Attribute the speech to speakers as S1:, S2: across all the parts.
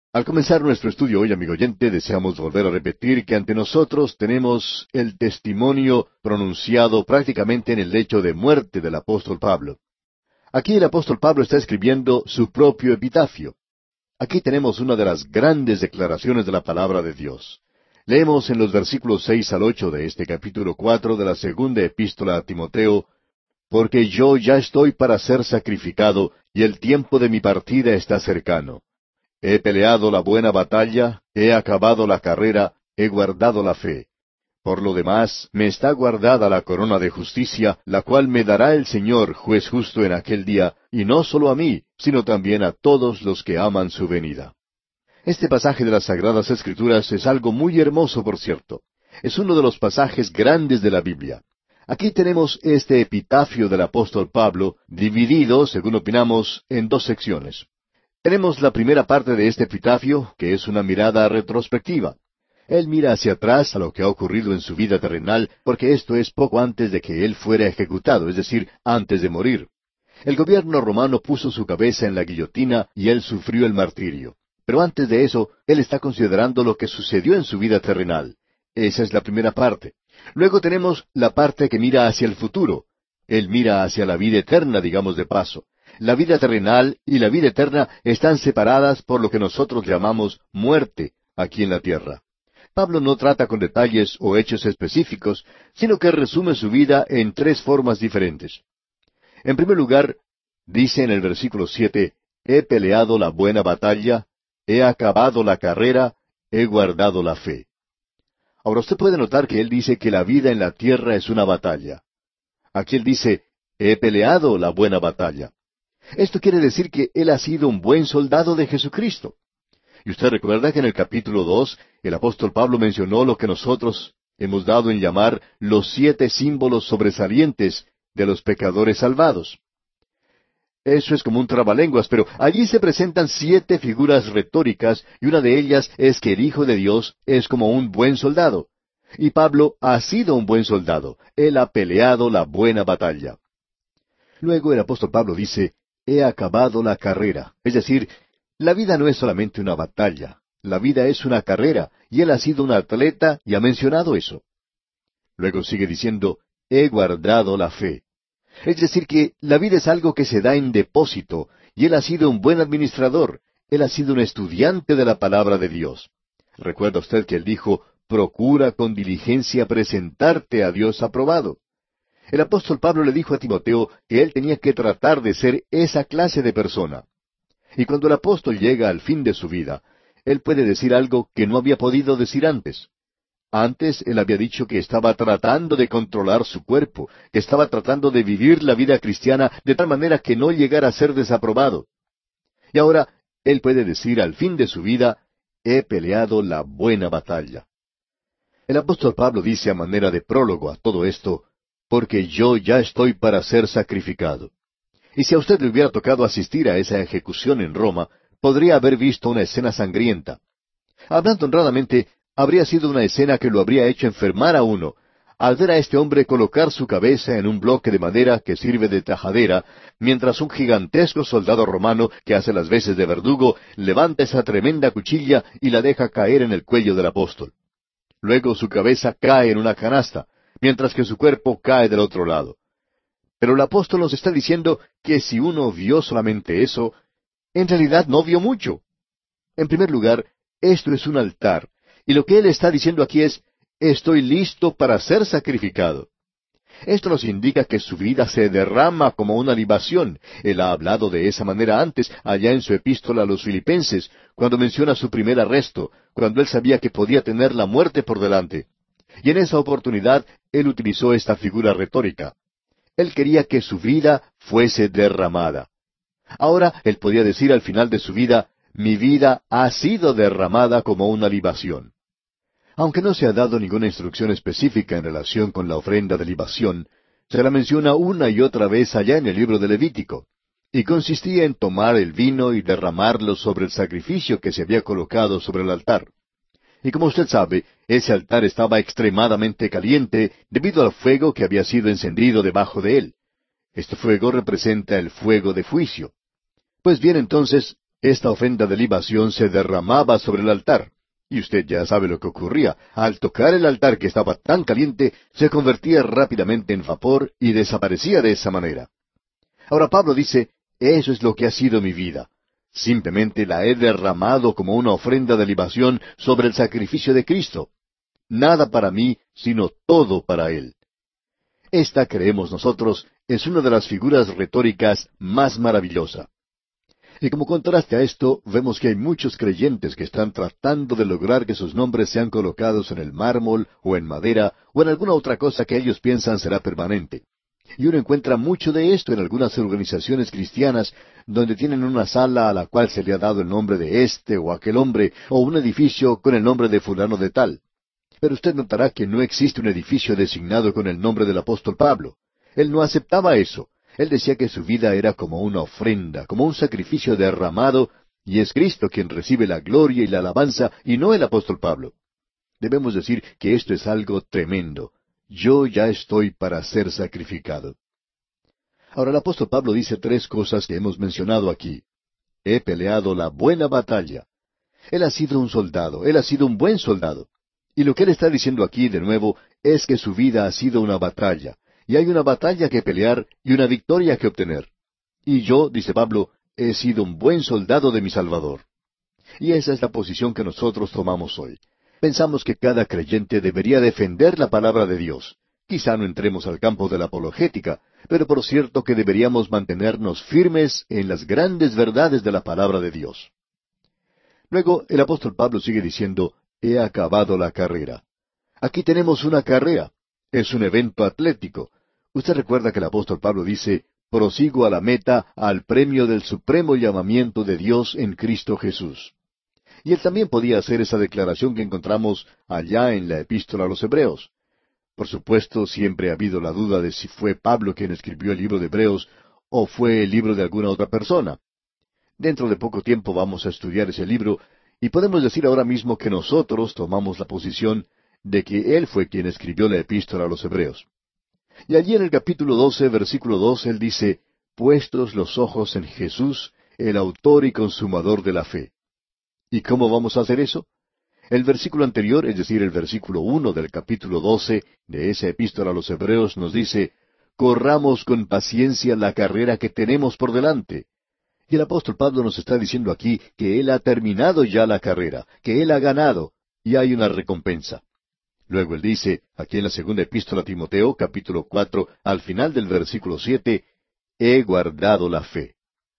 S1: Al comenzar nuestro estudio hoy, amigo oyente, deseamos volver a repetir que ante nosotros tenemos el testimonio pronunciado prácticamente en el lecho de muerte del apóstol Pablo. Aquí el apóstol Pablo está escribiendo su propio epitafio. Aquí tenemos una de las grandes declaraciones de la palabra de Dios. Leemos en los versículos 6 al 8 de este capítulo 4 de la segunda epístola a Timoteo: «Porque yo ya estoy para ser sacrificado, y el tiempo de mi partida está cercano. He peleado la buena batalla, he acabado la carrera, he guardado la fe. Por lo demás, me está guardada la corona de justicia, la cual me dará el Señor, juez justo en aquel día, y no solo a mí, sino también a todos los que aman su venida». Este pasaje de las Sagradas Escrituras es algo muy hermoso, por cierto. Es uno de los pasajes grandes de la Biblia. Aquí tenemos este epitafio del apóstol Pablo, dividido, según opinamos, en dos secciones. Tenemos la primera parte de este epitafio, que es una mirada retrospectiva. Él mira hacia atrás a lo que ha ocurrido en su vida terrenal, porque esto es poco antes de que él fuera ejecutado, es decir, antes de morir. El gobierno romano puso su cabeza en la guillotina y él sufrió el martirio. Pero antes de eso, él está considerando lo que sucedió en su vida terrenal. Esa es la primera parte. Luego tenemos la parte que mira hacia el futuro. Él mira hacia la vida eterna, digamos de paso. La vida terrenal y la vida eterna están separadas por lo que nosotros llamamos muerte aquí en la tierra. Pablo no trata con detalles o hechos específicos, sino que resume su vida en tres formas diferentes. En primer lugar, dice en el versículo 7, «He peleado la buena batalla, he acabado la carrera, he guardado la fe». Ahora usted puede notar que él dice que la vida en la tierra es una batalla. Aquí él dice, «He peleado la buena batalla». Esto quiere decir que él ha sido un buen soldado de Jesucristo. Y usted recuerda que en el capítulo 2, el apóstol Pablo mencionó lo que nosotros hemos dado en llamar los 7 símbolos sobresalientes de los pecadores salvados. Eso es como un trabalenguas, pero allí se presentan 7 figuras retóricas, y una de ellas es que el Hijo de Dios es como un buen soldado. Y Pablo ha sido un buen soldado. Él ha peleado la buena batalla. Luego el apóstol Pablo dice, «He acabado la carrera». Es decir, la vida no es solamente una batalla. La vida es una carrera, y él ha sido un atleta y ha mencionado eso. Luego sigue diciendo, «He guardado la fe». Es decir, que la vida es algo que se da en depósito, y él ha sido un buen administrador. Él ha sido un estudiante de la palabra de Dios. Recuerda usted que él dijo, «Procura con diligencia presentarte a Dios aprobado». El apóstol Pablo le dijo a Timoteo que él tenía que tratar de ser esa clase de persona. Y cuando el apóstol llega al fin de su vida, él puede decir algo que no había podido decir antes. Antes él había dicho que estaba tratando de controlar su cuerpo, que estaba tratando de vivir la vida cristiana de tal manera que no llegara a ser desaprobado. Y ahora él puede decir al fin de su vida, «He peleado la buena batalla». El apóstol Pablo dice a manera de prólogo a todo esto, «Porque yo ya estoy para ser sacrificado». Y si a usted le hubiera tocado asistir a esa ejecución en Roma, podría haber visto una escena sangrienta. Hablando honradamente, habría sido una escena que lo habría hecho enfermar a uno, al ver a este hombre colocar su cabeza en un bloque de madera que sirve de tajadera, mientras un gigantesco soldado romano, que hace las veces de verdugo, levanta esa tremenda cuchilla y la deja caer en el cuello del apóstol. Luego su cabeza cae en una canasta, mientras que su cuerpo cae del otro lado. Pero el apóstol nos está diciendo que si uno vio solamente eso, en realidad no vio mucho. En primer lugar, esto es un altar, y lo que él está diciendo aquí es, «Estoy listo para ser sacrificado». Esto nos indica que su vida se derrama como una libación. Él ha hablado de esa manera antes, allá en su epístola a los Filipenses, cuando menciona su primer arresto, cuando él sabía que podía tener la muerte por delante. Y en esa oportunidad, él utilizó esta figura retórica. Él quería que su vida fuese derramada. Ahora, él podía decir al final de su vida, «Mi vida ha sido derramada como una libación». Aunque no se ha dado ninguna instrucción específica en relación con la ofrenda de libación, se la menciona una y otra vez allá en el libro de Levítico, y consistía en tomar el vino y derramarlo sobre el sacrificio que se había colocado sobre el altar. Y como usted sabe, ese altar estaba extremadamente caliente debido al fuego que había sido encendido debajo de él. Este fuego representa el fuego de juicio. Pues bien, entonces, esta ofrenda de libación se derramaba sobre el altar. Y usted ya sabe lo que ocurría. Al tocar el altar que estaba tan caliente, se convertía rápidamente en vapor y desaparecía de esa manera. Ahora Pablo dice, eso es lo que ha sido mi vida. Simplemente la he derramado como una ofrenda de libación sobre el sacrificio de Cristo. Nada para mí, sino todo para Él. Esta, creemos nosotros, es una de las figuras retóricas más maravillosa. Y como contraste a esto, vemos que hay muchos creyentes que están tratando de lograr que sus nombres sean colocados en el mármol, o en madera, o en alguna otra cosa que ellos piensan será permanente. Y uno encuentra mucho de esto en algunas organizaciones cristianas, donde tienen una sala a la cual se le ha dado el nombre de este o aquel hombre, o un edificio con el nombre de fulano de tal. Pero usted notará que no existe un edificio designado con el nombre del apóstol Pablo. Él no aceptaba eso. Él decía que su vida era como una ofrenda, como un sacrificio derramado, y es Cristo quien recibe la gloria y la alabanza, y no el apóstol Pablo. Debemos decir que esto es algo tremendo. Yo ya estoy para ser sacrificado. Ahora el apóstol Pablo dice tres cosas que hemos mencionado aquí. He peleado la buena batalla. Él ha sido un soldado, él ha sido un buen soldado. Y lo que él está diciendo aquí de nuevo es que su vida ha sido una batalla, y hay una batalla que pelear y una victoria que obtener. Y yo, dice Pablo, he sido un buen soldado de mi Salvador. Y esa es la posición que nosotros tomamos hoy. Pensamos que cada creyente debería defender la palabra de Dios. Quizá no entremos al campo de la apologética, pero por cierto que deberíamos mantenernos firmes en las grandes verdades de la palabra de Dios. Luego, el apóstol Pablo sigue diciendo, he acabado la carrera. Aquí tenemos una carrera. Es un evento atlético. Usted recuerda que el apóstol Pablo dice, prosigo a la meta, al premio del supremo llamamiento de Dios en Cristo Jesús. Y él también podía hacer esa declaración que encontramos allá en la epístola a los Hebreos. Por supuesto, siempre ha habido la duda de si fue Pablo quien escribió el libro de Hebreos o fue el libro de alguna otra persona. Dentro de poco tiempo vamos a estudiar ese libro y podemos decir ahora mismo que nosotros tomamos la posición de que él fue quien escribió la epístola a los Hebreos. Y allí en el capítulo 12, versículo 2, él dice, puestos los ojos en Jesús, el autor y consumador de la fe. ¿Y cómo vamos a hacer eso? El versículo anterior, es decir, el versículo 1 del capítulo 12 de esa epístola a los Hebreos nos dice, corramos con paciencia la carrera que tenemos por delante. Y el apóstol Pablo nos está diciendo aquí que él ha terminado ya la carrera, que él ha ganado, y hay una recompensa. Luego él dice, aquí en la segunda epístola a Timoteo, capítulo 4, al final del versículo 7, he guardado la fe.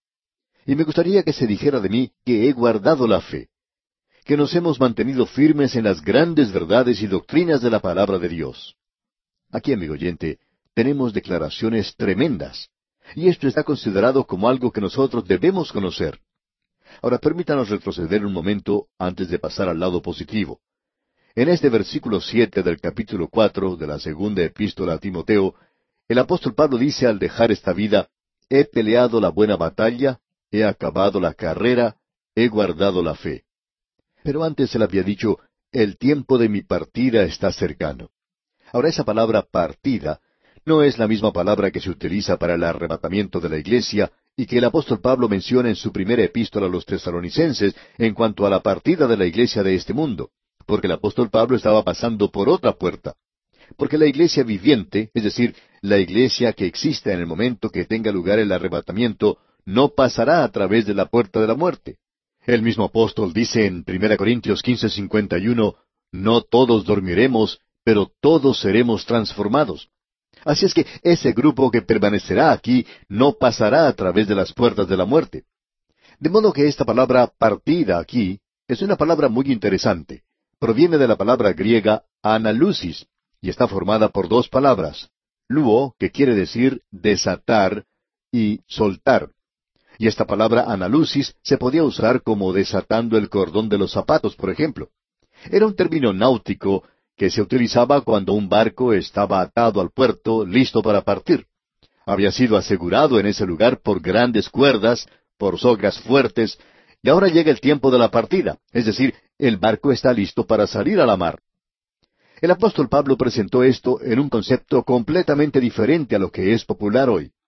S1: Y me gustaría que se dijera de mí que he guardado la fe, que nos hemos mantenido firmes en las grandes verdades y doctrinas de la palabra de Dios. Aquí, amigo oyente, tenemos declaraciones tremendas, y esto está considerado como algo que nosotros debemos conocer. Ahora permítanos retroceder un momento antes de pasar al lado positivo. En este versículo 7 del capítulo 4 de la segunda epístola a Timoteo, el apóstol Pablo dice al dejar esta vida, he peleado la buena batalla, he acabado la carrera, he guardado la fe. Pero antes él había dicho, el tiempo de mi partida está cercano. Ahora esa palabra partida no es la misma palabra que se utiliza para el arrebatamiento de la iglesia y que el apóstol Pablo menciona en su primera epístola a los tesalonicenses en cuanto a la partida de la iglesia de este mundo, porque el apóstol Pablo estaba pasando por otra puerta. Porque la iglesia viviente, es decir, la iglesia que exista en el momento que tenga lugar el arrebatamiento, no pasará a través de la puerta de la muerte. El mismo apóstol dice en 1 Corintios 15:51, no todos dormiremos, pero todos seremos transformados. Así es que ese grupo que permanecerá aquí no pasará a través de las puertas de la muerte. De modo que esta palabra partida aquí es una palabra muy interesante. Proviene de la palabra griega analusis y está formada por dos palabras, luo, que quiere decir desatar, y soltar. Y esta palabra analusis se podía usar como desatando el cordón de los zapatos, por ejemplo. Era un término náutico que se utilizaba cuando un barco estaba atado al puerto, listo para partir. Había sido asegurado en ese lugar por grandes cuerdas, por sogas fuertes, y ahora llega el tiempo de la partida, es decir, el barco está listo para salir a la mar. El apóstol Pablo presentó esto en un concepto completamente diferente a lo que es popular hoy.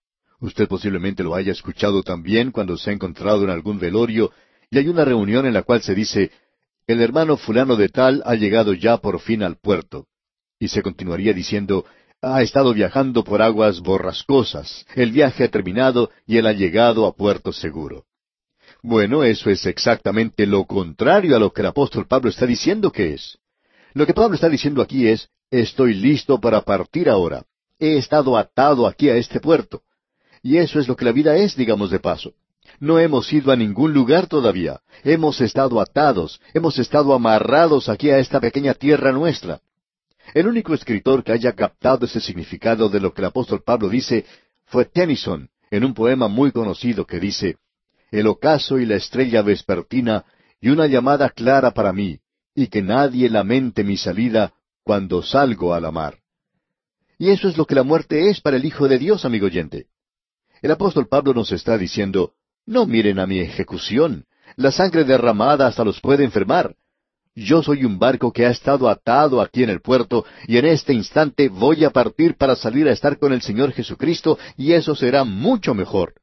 S1: Usted posiblemente lo haya escuchado también cuando se ha encontrado en algún velorio y hay una reunión en la cual se dice, el hermano fulano de tal ha llegado ya por fin al puerto. Y se continuaría diciendo, ha estado viajando por aguas borrascosas, el viaje ha terminado y él ha llegado a puerto seguro. Bueno, eso es exactamente lo contrario a lo que el apóstol Pablo está diciendo que es. Lo que Pablo está diciendo aquí es, estoy listo para partir ahora. He estado atado aquí a este puerto. Y eso es lo que la vida es, digamos de paso. No hemos ido a ningún lugar todavía. Hemos estado atados, hemos estado amarrados aquí a esta pequeña tierra nuestra. El único escritor que haya captado ese significado de lo que el apóstol Pablo dice fue Tennyson, en un poema muy conocido que dice, el ocaso y la estrella vespertina y una llamada clara para mí, y que nadie lamente mi salida cuando salgo a la mar. Y eso es lo que la muerte es para el Hijo de Dios, amigo oyente. El apóstol Pablo nos está diciendo, no miren a mi ejecución, la sangre derramada hasta los puede enfermar. Yo soy un barco que ha estado atado aquí en el puerto, y en este instante voy a partir para salir a estar con el Señor Jesucristo, y eso será mucho mejor.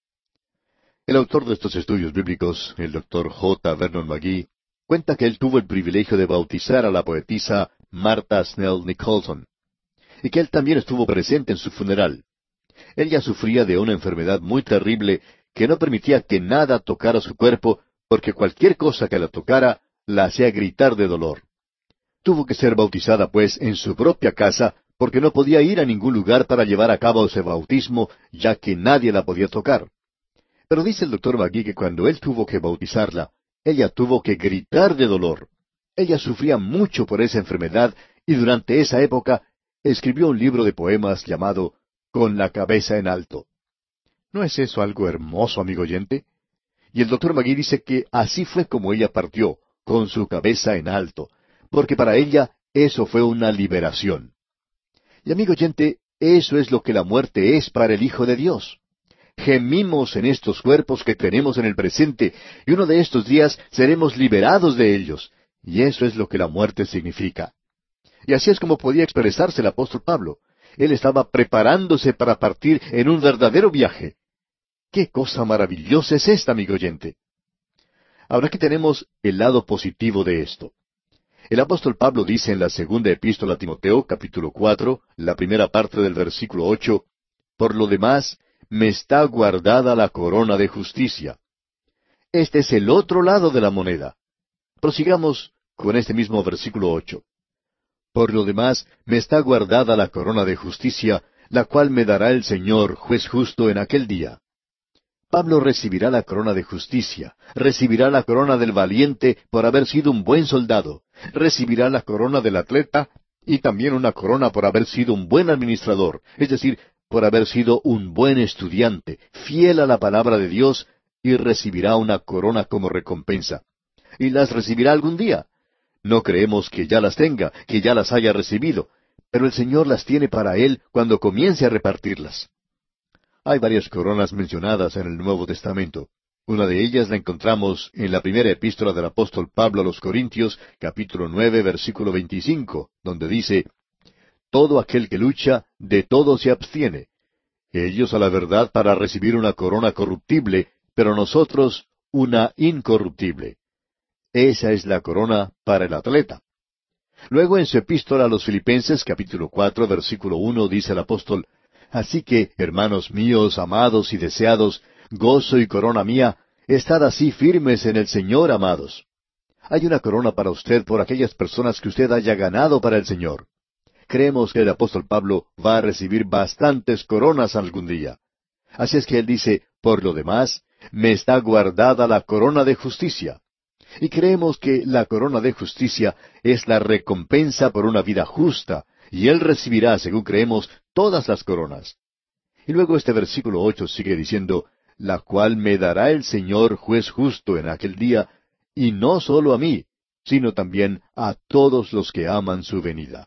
S1: El autor de estos estudios bíblicos, el doctor J. Vernon McGee, cuenta que él tuvo el privilegio de bautizar a la poetisa Martha Snell Nicholson, y que él también estuvo presente en su funeral. Ella sufría de una enfermedad muy terrible que no permitía que nada tocara su cuerpo, porque cualquier cosa que la tocara la hacía gritar de dolor. Tuvo que ser bautizada, pues, en su propia casa, porque no podía ir a ningún lugar para llevar a cabo ese bautismo, ya que nadie la podía tocar. Pero dice el doctor McGee que cuando él tuvo que bautizarla, ella tuvo que gritar de dolor. Ella sufría mucho por esa enfermedad, y durante esa época escribió un libro de poemas llamado Con la cabeza en alto. ¿No es eso algo hermoso, amigo oyente? Y el doctor McGee dice que así fue como ella partió, con su cabeza en alto, porque para ella eso fue una liberación. Y amigo oyente, eso es lo que la muerte es para el Hijo de Dios. Gemimos en estos cuerpos que tenemos en el presente, y uno de estos días seremos liberados de ellos. Y eso es lo que la muerte significa. Y así es como podía expresarse el apóstol Pablo. Él estaba preparándose para partir en un verdadero viaje. ¡Qué cosa maravillosa es esta, amigo oyente! Ahora aquí tenemos el lado positivo de esto. El apóstol Pablo dice en la segunda epístola a Timoteo, capítulo 4, la primera parte del versículo 8, por lo demás, me está guardada la corona de justicia. Este es el otro lado de la moneda. Prosigamos con este mismo versículo 8. Por lo demás, me está guardada la corona de justicia, la cual me dará el Señor, juez justo, en aquel día. Pablo recibirá la corona de justicia, recibirá la corona del valiente por haber sido un buen soldado, recibirá la corona del atleta y también una corona por haber sido un buen administrador, es decir, por haber sido un buen estudiante, fiel a la palabra de Dios, y recibirá una corona como recompensa. Y las recibirá algún día. No creemos que ya las tenga, que ya las haya recibido, pero el Señor las tiene para él cuando comience a repartirlas. Hay varias coronas mencionadas en el Nuevo Testamento. Una de ellas la encontramos en la primera epístola del apóstol Pablo a los Corintios, capítulo 9, versículo 25, donde dice, todo aquel que lucha, de todo se abstiene. Ellos a la verdad para recibir una corona corruptible, pero nosotros una incorruptible. Esa es la corona para el atleta. Luego en su epístola a los Filipenses, capítulo 4, versículo 1, dice el apóstol, así que, hermanos míos, amados y deseados, gozo y corona mía, estad así firmes en el Señor, amados. Hay una corona para usted por aquellas personas que usted haya ganado para el Señor. Creemos que el apóstol Pablo va a recibir bastantes coronas algún día. Así es que él dice, por lo demás, me está guardada la corona de justicia. Y creemos que la corona de justicia es la recompensa por una vida justa, y él recibirá, según creemos, todas las coronas. Y luego este versículo 8 sigue diciendo, la cual me dará el Señor juez justo en aquel día, y no solo a mí, sino también a todos los que aman su venida.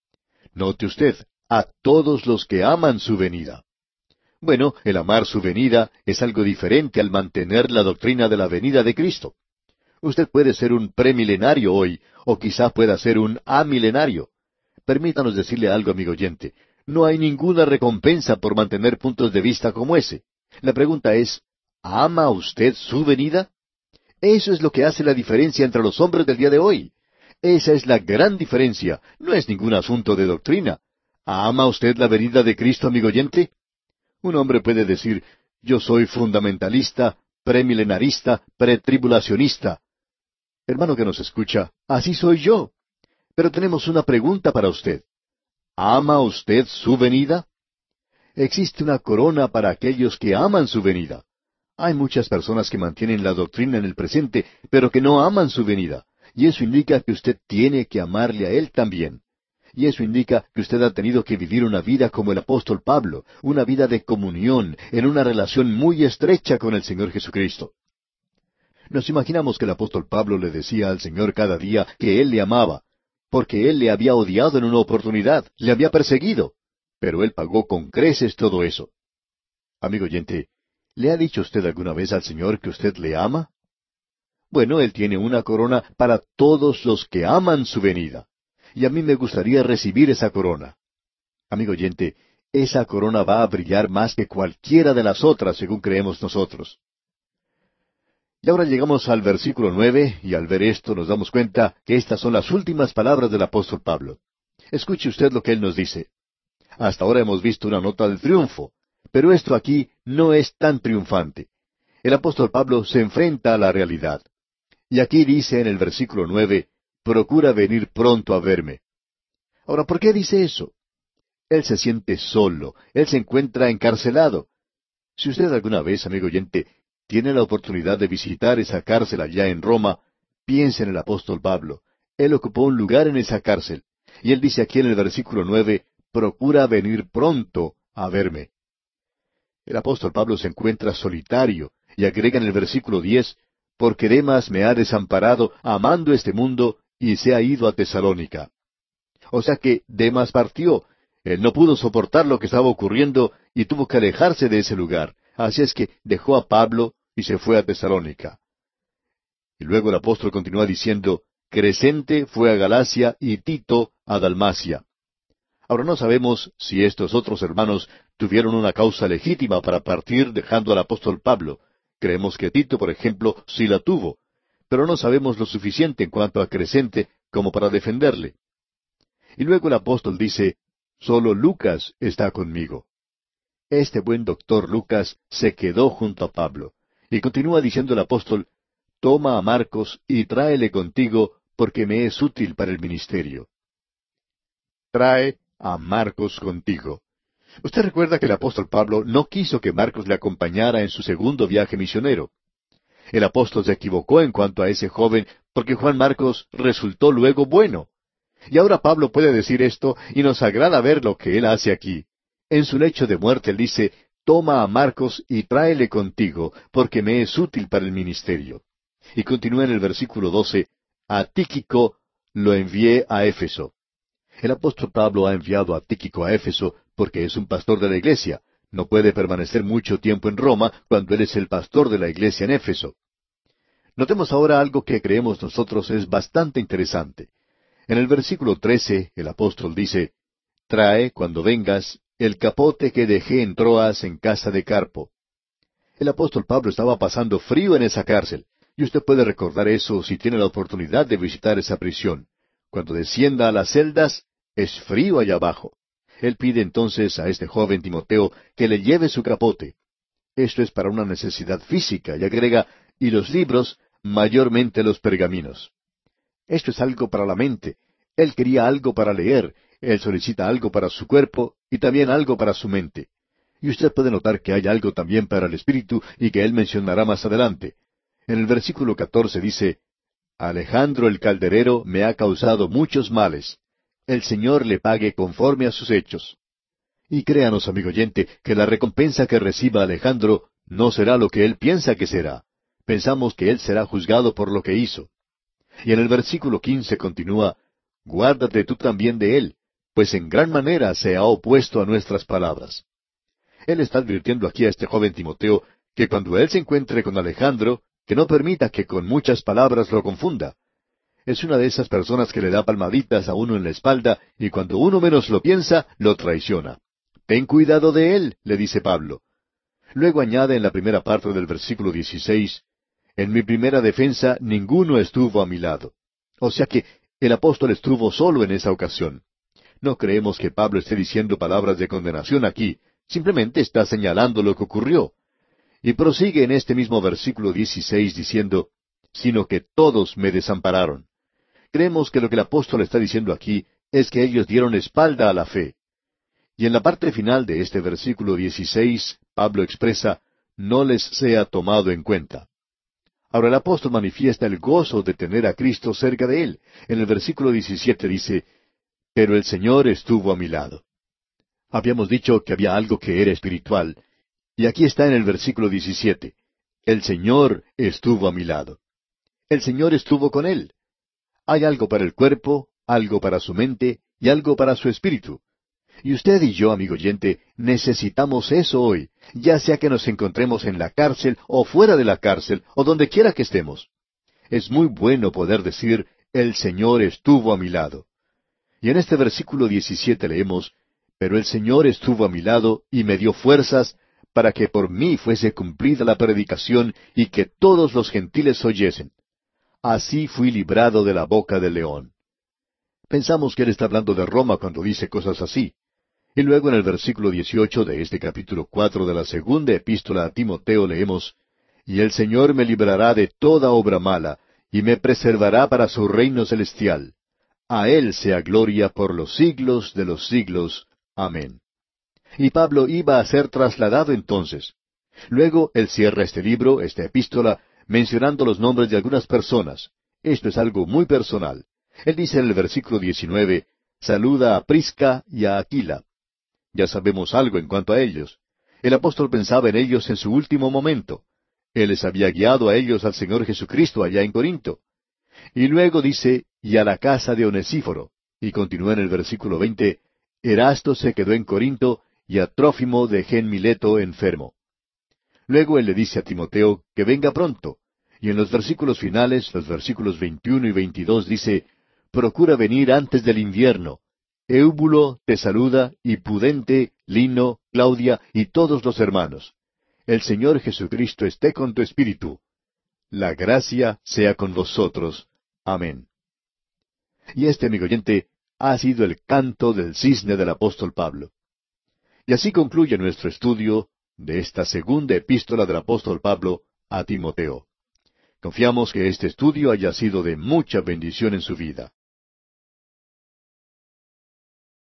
S1: Note usted, a todos los que aman su venida. Bueno, el amar su venida es algo diferente al mantener la doctrina de la venida de Cristo. Usted puede ser un premilenario hoy, o quizá pueda ser un amilenario. Permítanos decirle algo, amigo oyente. No hay ninguna recompensa por mantener puntos de vista como ese. La pregunta es, ¿ama usted su venida? Eso es lo que hace la diferencia entre los hombres del día de hoy. Esa es la gran diferencia. No es ningún asunto de doctrina. ¿Ama usted la venida de Cristo, amigo oyente? Un hombre puede decir, yo soy fundamentalista, premilenarista, pretribulacionista. Hermano que nos escucha, así soy yo. Pero tenemos una pregunta para usted. ¿Ama usted su venida? Existe una corona para aquellos que aman su venida. Hay muchas personas que mantienen la doctrina en el presente, pero que no aman su venida. Y eso indica que usted tiene que amarle a Él también. Y eso indica que usted ha tenido que vivir una vida como el apóstol Pablo, una vida de comunión, en una relación muy estrecha con el Señor Jesucristo. Nos imaginamos que el apóstol Pablo le decía al Señor cada día que Él le amaba, porque Él le había odiado en una oportunidad, le había perseguido, pero Él pagó con creces todo eso. Amigo oyente, ¿le ha dicho usted alguna vez al Señor que usted le ama? Bueno, Él tiene una corona para todos los que aman su venida. Y a mí me gustaría recibir esa corona. Amigo oyente, esa corona va a brillar más que cualquiera de las otras, según creemos nosotros. Y ahora llegamos al versículo 9, y al ver esto nos damos cuenta que estas son las últimas palabras del apóstol Pablo. Escuche usted lo que él nos dice. Hasta ahora hemos visto una nota de triunfo, pero esto aquí no es tan triunfante. El apóstol Pablo se enfrenta a la realidad. Y aquí dice en el versículo 9, procura venir pronto a verme. Ahora, ¿por qué dice eso? Él se siente solo, él se encuentra encarcelado. Si usted alguna vez, amigo oyente, tiene la oportunidad de visitar esa cárcel allá en Roma, piense en el apóstol Pablo. Él ocupó un lugar en esa cárcel. Y él dice aquí en el versículo 9, procura venir pronto a verme. El apóstol Pablo se encuentra solitario, y agrega en el versículo 10, porque Demas me ha desamparado, amando este mundo, y se ha ido a Tesalónica. O sea que Demas partió. Él no pudo soportar lo que estaba ocurriendo y tuvo que alejarse de ese lugar. Así es que dejó a Pablo y se fue a Tesalónica. Y luego el apóstol continúa diciendo, Crescente fue a Galacia y Tito a Dalmacia. Ahora no sabemos si estos otros hermanos tuvieron una causa legítima para partir dejando al apóstol Pablo. Creemos que Tito, por ejemplo, sí la tuvo, pero no sabemos lo suficiente en cuanto a Crescente como para defenderle. Y luego el apóstol dice, solo Lucas está conmigo. Este buen doctor Lucas se quedó junto a Pablo. Y continúa diciendo el apóstol, toma a Marcos y tráele contigo, porque me es útil para el ministerio. Trae a Marcos contigo. Usted recuerda que el apóstol Pablo no quiso que Marcos le acompañara en su segundo viaje misionero. El apóstol se equivocó en cuanto a ese joven, porque Juan Marcos resultó luego bueno. Y ahora Pablo puede decir esto, y nos agrada ver lo que él hace aquí. En su lecho de muerte él dice, toma a Marcos y tráele contigo, porque me es útil para el ministerio. Y continúa en el versículo 12, a Tíquico lo envié a Éfeso. El apóstol Pablo ha enviado a Tíquico a Éfeso porque es un pastor de la iglesia. No puede permanecer mucho tiempo en Roma cuando él es el pastor de la iglesia en Éfeso. Notemos ahora algo que creemos nosotros es bastante interesante. En el versículo 13, el apóstol dice, trae, cuando vengas, el capote que dejé en Troas en casa de Carpo. El apóstol Pablo estaba pasando frío en esa cárcel, y usted puede recordar eso si tiene la oportunidad de visitar esa prisión. Cuando descienda a las celdas, es frío allá abajo. Él pide entonces a este joven Timoteo que le lleve su capote. Esto es para una necesidad física, y agrega, y los libros, mayormente los pergaminos. Esto es algo para la mente. Él quería algo para leer, él solicita algo para su cuerpo y también algo para su mente. Y usted puede notar que hay algo también para el espíritu y que él mencionará más adelante. En el versículo 14 dice, Alejandro el calderero me ha causado muchos males. El Señor le pague conforme a sus hechos. Y créanos, amigo oyente, que la recompensa que reciba Alejandro no será lo que él piensa que será. Pensamos que él será juzgado por lo que hizo. Y en el versículo 15 continúa, Guárdate tú también de él, pues en gran manera se ha opuesto a nuestras palabras. Él está advirtiendo aquí a este joven Timoteo que cuando él se encuentre con Alejandro, que no permita que con muchas palabras lo confunda. Es una de esas personas que le da palmaditas a uno en la espalda y cuando uno menos lo piensa, lo traiciona. Ten cuidado de él, le dice Pablo. Luego añade en la primera parte del versículo 16, en mi primera defensa ninguno estuvo a mi lado. O sea que el apóstol estuvo solo en esa ocasión. No creemos que Pablo esté diciendo palabras de condenación aquí, simplemente está señalando lo que ocurrió. Y prosigue en este mismo versículo 16 diciendo, sino que todos me desampararon. Creemos que lo que el apóstol está diciendo aquí es que ellos dieron espalda a la fe. Y en la parte final de este versículo 16, Pablo expresa, no les sea tomado en cuenta. Ahora el apóstol manifiesta el gozo de tener a Cristo cerca de él. En el versículo 17 dice, pero el Señor estuvo a mi lado. Habíamos dicho que había algo que era espiritual, y aquí está en el versículo 17, el Señor estuvo a mi lado. El Señor estuvo con él. Hay algo para el cuerpo, algo para su mente y algo para su espíritu. Y usted y yo, amigo oyente, necesitamos eso hoy, ya sea que nos encontremos en la cárcel o fuera de la cárcel o donde quiera que estemos. Es muy bueno poder decir, el Señor estuvo a mi lado. Y en este versículo 17 leemos, pero el Señor estuvo a mi lado y me dio fuerzas para que por mí fuese cumplida la predicación y que todos los gentiles oyesen. Así fui librado de la boca del león. Pensamos que él está hablando de Roma cuando dice cosas así. Y luego en el versículo 18 de este capítulo 4 de la segunda epístola a Timoteo leemos, y el Señor me librará de toda obra mala, y me preservará para su reino celestial. A Él sea gloria por los siglos de los siglos. Amén. Y Pablo iba a ser trasladado entonces. Luego él cierra este libro, esta epístola, mencionando los nombres de algunas personas. Esto es algo muy personal. Él dice en el versículo 19, saluda a Prisca y a Aquila. Ya sabemos algo en cuanto a ellos. El apóstol pensaba en ellos en su último momento. Él les había guiado a ellos al Señor Jesucristo allá en Corinto. Y luego dice, y a la casa de Onesíforo. Y continúa en el versículo 20, Erasto se quedó en Corinto, y a Trófimo dejé en Mileto enfermo. Luego él le dice a Timoteo que venga pronto. Y en los versículos finales, los versículos 21 y 22 dice, procura venir antes del invierno. Éubulo te saluda, y Pudente, Lino, Claudia y todos los hermanos. El Señor Jesucristo esté con tu espíritu. La gracia sea con vosotros. Amén. Y este, amigo oyente, ha sido el canto del cisne del apóstol Pablo. Y así concluye nuestro estudio de esta segunda epístola del apóstol Pablo a Timoteo. Confiamos que este estudio haya sido de mucha bendición en su vida.